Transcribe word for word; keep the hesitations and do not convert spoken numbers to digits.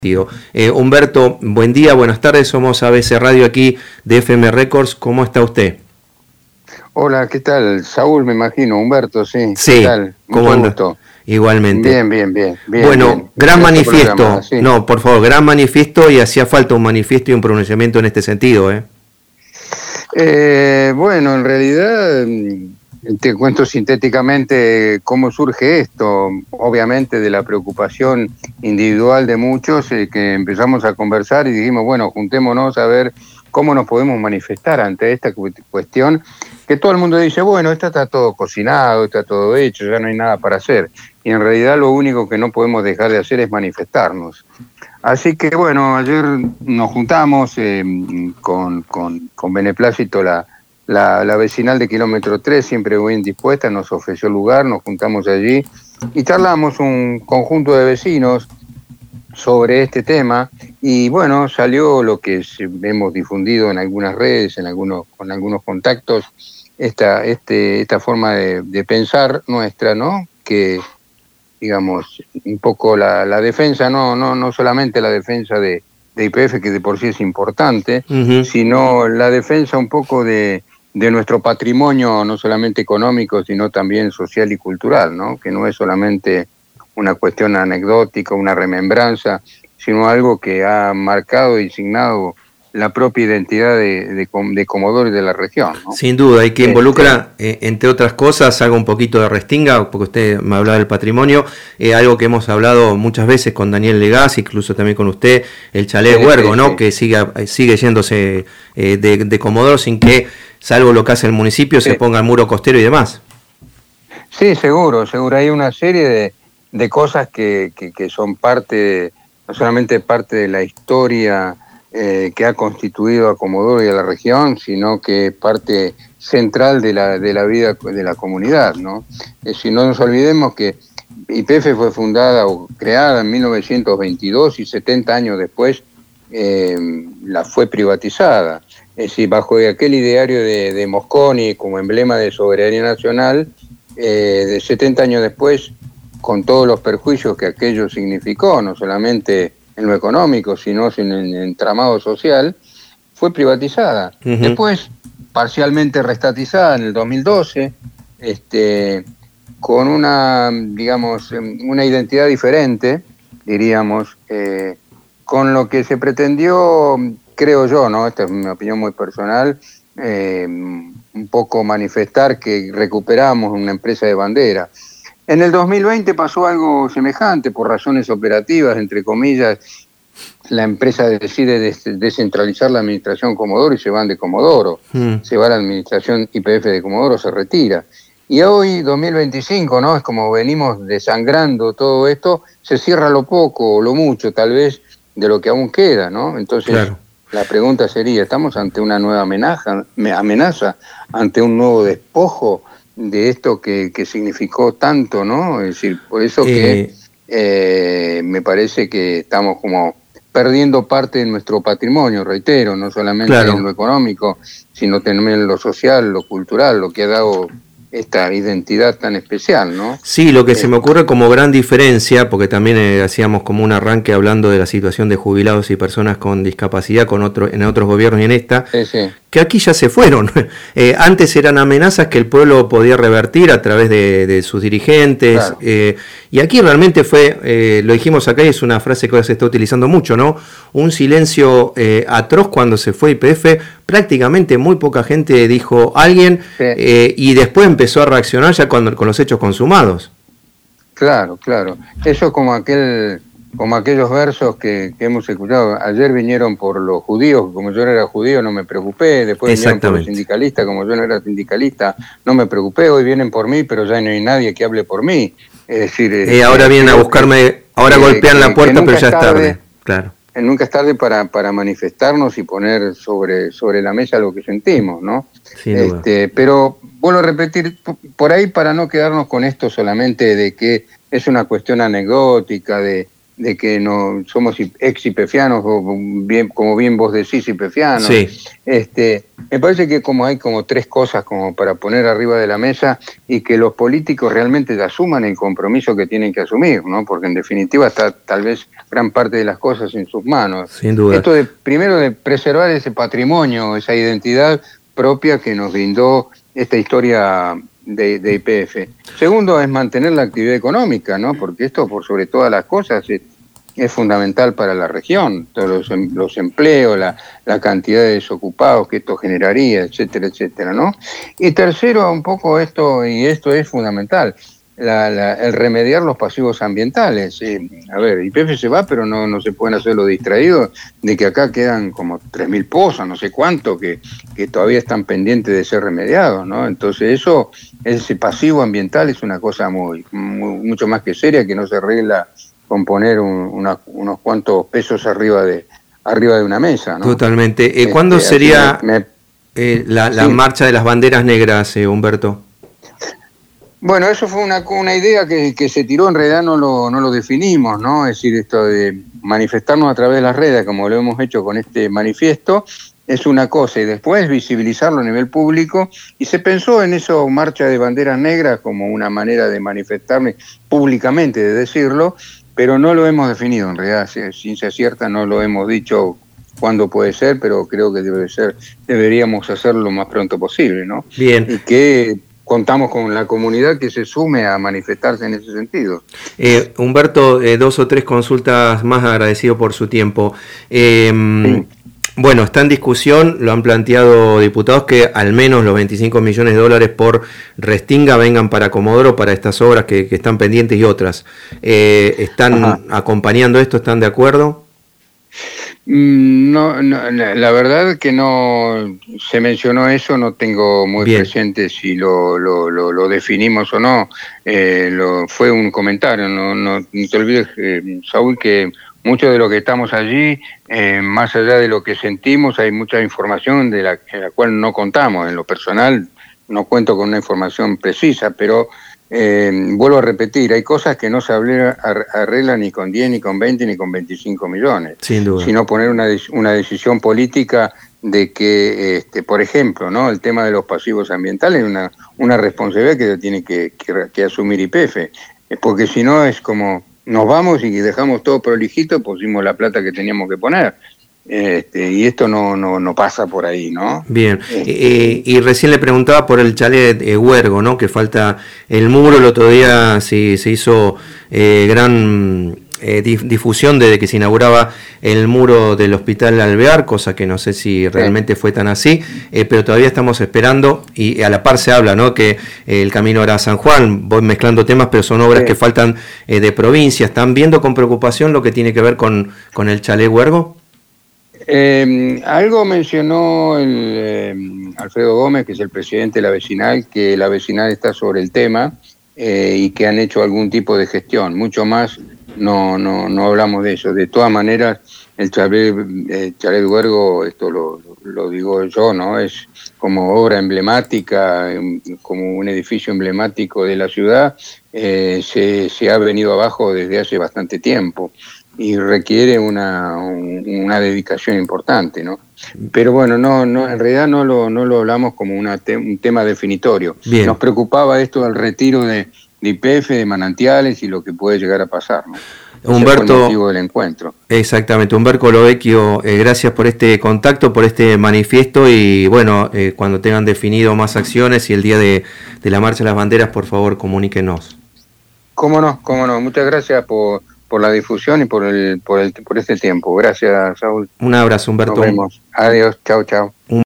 Eh, Humberto, buen día, buenas tardes, somos A B C Radio aquí de F M Records, ¿cómo está usted? Hola, ¿qué tal? Saúl, me imagino, Humberto, sí, Sí, ¿qué tal? ¿cómo Mucho anda? gusto. Igualmente. Bien, bien, bien, bien, Bueno, bien. gran Gracias por la manifiesto, llamada, sí. no, por favor, gran manifiesto y hacía falta un manifiesto y un pronunciamiento en este sentido, ¿eh? Eh, bueno, en realidad mm, te cuento sintéticamente cómo surge esto, obviamente de la preocupación individual de muchos, eh, que empezamos a conversar y dijimos, bueno, juntémonos a ver cómo nos podemos manifestar ante esta cu- cuestión, que todo el mundo dice, bueno, esto está todo cocinado, está todo hecho, ya no hay nada para hacer, y en realidad lo único que no podemos dejar de hacer es manifestarnos. Así que bueno, ayer nos juntamos eh, con, con, con beneplácito la, la, la vecinal de kilómetro tres, siempre muy indispuesta, nos ofreció lugar, nos juntamos allí y charlamos un conjunto de vecinos sobre este tema y bueno, salió lo que hemos difundido en algunas redes, en algunos, con algunos contactos, esta, este, esta forma de, de pensar nuestra, ¿no? Que digamos, un poco la, la defensa, no, no, no solamente la defensa de, de Y P F, que de por sí es importante, Uh-huh. sino la defensa un poco de, de nuestro patrimonio, no solamente económico, sino también social y cultural, ¿no? Que no es solamente una cuestión anecdótica, una remembranza, sino algo que ha marcado y signado la propia identidad de, de, de Comodoro y de la región, ¿no? Sin duda, y que involucra, Este, eh, entre otras cosas, algo un poquito de Restinga, porque usted me hablaba del patrimonio, eh, algo que hemos hablado muchas veces con Daniel Legaz, incluso también con usted, el chalet sí, Huergo, sí, ¿no? sí. Que sigue, sigue yéndose eh, de, de Comodoro sin que, salvo lo que hace el municipio, Sí. se ponga el muro costero y demás. Sí, seguro, seguro. Hay una serie de, de cosas que, que, que son parte, no solamente parte de la historia eh, que ha constituido a Comodoro y a la región, sino que es parte central de la, de la vida de la comunidad, ¿no? Eh, si no nos olvidemos que Y P F fue fundada o creada en mil novecientos veintidós y setenta años después eh, la fue privatizada. Es decir, bajo aquel ideario de, de Mosconi como emblema de soberanía nacional, eh, de setenta años después, con todos los perjuicios que aquello significó, no solamente en lo económico, sino en el entramado social, fue privatizada. Uh-huh. Después, parcialmente restatizada en el dos mil doce, este, con una, digamos, una identidad diferente, diríamos, eh, con lo que se pretendió, creo yo, ¿no? Esta es mi opinión muy personal, eh, un poco manifestar que recuperamos una empresa de bandera. En el dos mil veinte pasó algo semejante, por razones operativas, entre comillas, la empresa decide des descentralizar la administración Comodoro y se van de Comodoro, Mm. se va la administración Y P F de Comodoro, se retira. Y hoy, dos mil veinticinco, ¿no? Es como venimos desangrando todo esto, se cierra lo poco o lo mucho, tal vez, de lo que aún queda, ¿no? Entonces, claro, la pregunta sería, ¿estamos ante una nueva amenaza, amenaza ante un nuevo despojo de esto que, que significó tanto, ¿no? Es decir, por eso eh... que eh, me parece que estamos como perdiendo parte de nuestro patrimonio, reitero, no solamente claro. en lo económico, sino también en lo social, lo cultural, lo que ha dado esta identidad tan especial, ¿no? Sí, lo que eh, se me este. ocurre como gran diferencia, porque también eh, hacíamos como un arranque hablando de la situación de jubilados y personas con discapacidad con otro, en otros gobiernos y en esta, sí, sí. que aquí ya se fueron. eh, antes eran amenazas que el pueblo podía revertir a través de, de sus dirigentes, claro. eh, y aquí realmente fue, eh, lo dijimos acá y es una frase que ahora se está utilizando mucho, ¿no? Un silencio eh, atroz cuando se fue Y P F, prácticamente muy poca gente dijo alguien, sí. eh, y después empezó a reaccionar ya cuando, con los hechos consumados. Claro, claro. Eso es como aquel, como aquellos versos que, que hemos escuchado. Ayer vinieron por los judíos, como yo no era judío no me preocupé, después vinieron por los sindicalistas, como yo no era sindicalista no me preocupé, hoy vienen por mí, pero ya no hay nadie que hable por mí. Es decir, eh, ahora vienen a buscarme, que, ahora que, golpean que, la puerta, pero ya es tarde, tarde. Claro. Nunca es tarde para, para manifestarnos y poner sobre, sobre la mesa lo que sentimos, ¿no? Sin este, duda. Pero vuelvo a repetir, por ahí para no quedarnos con esto solamente de que es una cuestión anecdótica, de, de que no somos ex ipefianos, o bien, como bien vos decís, ipefianos. Sí. Este, me parece que como hay como tres cosas como para poner arriba de la mesa y que los políticos realmente asuman el compromiso que tienen que asumir, ¿no? Porque en definitiva está tal vez gran parte de las cosas en sus manos. Sin duda. Esto de, primero, de preservar ese patrimonio, esa identidad propia que nos brindó esta historia de, de Y P F. Segundo, es mantener la actividad económica, ¿no? Porque esto, por sobre todas las cosas, es, es fundamental para la región. Todos los, los empleos, la, la cantidad de desocupados que esto generaría, etcétera, etcétera, ¿no? Y tercero, un poco esto, y esto es fundamental, la, la, el remediar los pasivos ambientales. Eh, a ver, Y P F se va, pero no, no se pueden hacer los distraídos de que acá quedan como tres mil pozos, no sé cuánto, que, que todavía están pendientes de ser remediados, ¿no? Entonces eso, ese pasivo ambiental es una cosa muy, muy mucho más que seria, que no se arregla con poner un, una, unos cuantos pesos arriba de arriba de una mesa, ¿no? Totalmente. Eh, ¿Cuándo este, sería me, me, eh, la, la sí. marcha de las banderas negras, eh, Humberto? Bueno, eso fue una, una idea que, que se tiró, en realidad no lo, no lo definimos, ¿no? Es decir, esto de manifestarnos a través de las redes, como lo hemos hecho con este manifiesto, es una cosa, y después visibilizarlo a nivel público, y se pensó en eso, marcha de banderas negras, como una manera de manifestarme públicamente, de decirlo, pero no lo hemos definido, en realidad, ciencia cierta, no lo hemos dicho cuándo puede ser, pero creo que debe ser, deberíamos hacerlo lo más pronto posible, ¿no? Bien. Y que contamos con la comunidad que se sume a manifestarse en ese sentido. Eh, Humberto, eh, dos o tres consultas más, agradecido por su tiempo. Eh, sí. Bueno, está en discusión, lo han planteado diputados, que al menos los veinticinco millones de dólares por Restinga vengan para Comodoro, para estas obras que, que están pendientes y otras. Eh, ¿Están Ajá. acompañando esto? ¿Están de acuerdo? No, no, la verdad que no se mencionó eso, no tengo muy Bien. presente si lo, lo, lo, lo definimos o no. Eh, lo, fue un comentario, no, no, no te olvides, eh, Saúl, que mucho de lo que estamos allí, eh, más allá de lo que sentimos, hay mucha información de la, de la cual no contamos. En lo personal no cuento con una información precisa, pero eh, vuelvo a repetir, hay cosas que no se arreglan ni con diez, ni con veinte, ni con veinticinco millones. Sin duda. Sino poner una, una decisión política de que, este, por ejemplo, ¿no? El tema de los pasivos ambientales es una, una responsabilidad que tiene que, que, que asumir Y P F, porque si no es como nos vamos y dejamos todo prolijito, pusimos la plata que teníamos que poner. Este, y esto no, no, no pasa por ahí, ¿no? Bien, este... eh, y recién le preguntaba por el chalet de Huergo, ¿no? Que falta el muro, el otro día se, se hizo eh, gran eh, difusión desde que se inauguraba el muro del Hospital Alvear, cosa que no sé si realmente sí. fue tan así, eh, pero todavía estamos esperando, y a la par se habla, ¿no? Que eh, el camino era San Juan, voy mezclando temas, pero son obras sí. que faltan eh, de provincia. ¿Están viendo con preocupación lo que tiene que ver con, con el chalet Huergo? Eh, algo mencionó el, eh, Alfredo Gómez, que es el presidente de la vecinal, que la vecinal está sobre el tema eh, y que han hecho algún tipo de gestión. Mucho más no no no hablamos de eso. De todas maneras, el chalet, el chalet Huergo, esto lo, lo digo yo, ¿no? Es como obra emblemática, como un edificio emblemático de la ciudad, eh, se, se ha venido abajo desde hace bastante tiempo y requiere una, una dedicación importante, ¿no? Pero bueno, no, no, en realidad no lo, no lo hablamos como una te, un tema definitorio. Bien. Nos preocupaba esto del retiro de, de Y P F, de manantiales y lo que puede llegar a pasar, ¿no? Humberto, ese fue el motivo del encuentro. Exactamente, Humberto Lovecchio, eh, gracias por este contacto, por este manifiesto, y bueno, eh, cuando tengan definido más acciones y el día de, de la Marcha de las Banderas, por favor, comuníquenos. Cómo no, cómo no, muchas gracias por... por la difusión y por el por el por este tiempo. Gracias, Saúl. Un abrazo, Humberto. Nos vemos. Adiós, chao, chao.